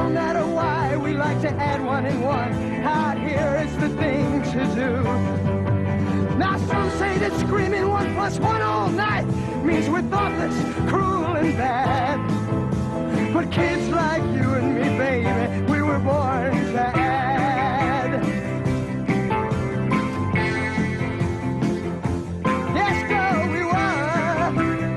no matter why, we like to add one and one. Out here it's the thing to do. Now some say that screaming 1 + 1 all night means we're thoughtless, cruel and bad. But kids like you and me, baby, we were born to add. Yes, girl, we were.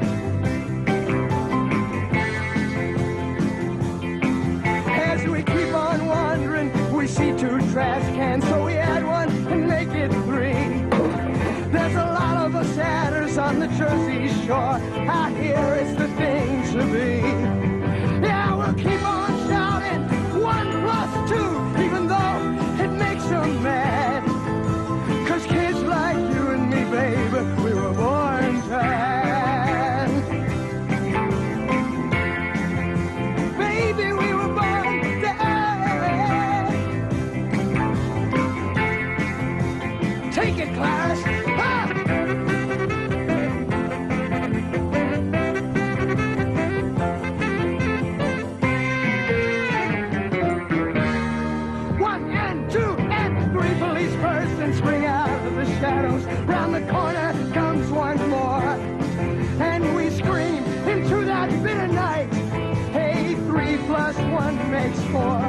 As we keep on wandering, we see 2 trash cans, so we add one and make it 3. There's a lot of us adders on the Jersey Shore. Out here it's the thing to be. Yeah, we'll keep on shouting 1 + 2, even though it makes them mad. 'Cause kids like you and me, baby, we were born to add. Baby, we were born to add. Take it, Clarence. Spring out of the shadows, round the corner comes one more, and we scream into that bitter night. Hey, 3 + 1 makes 4.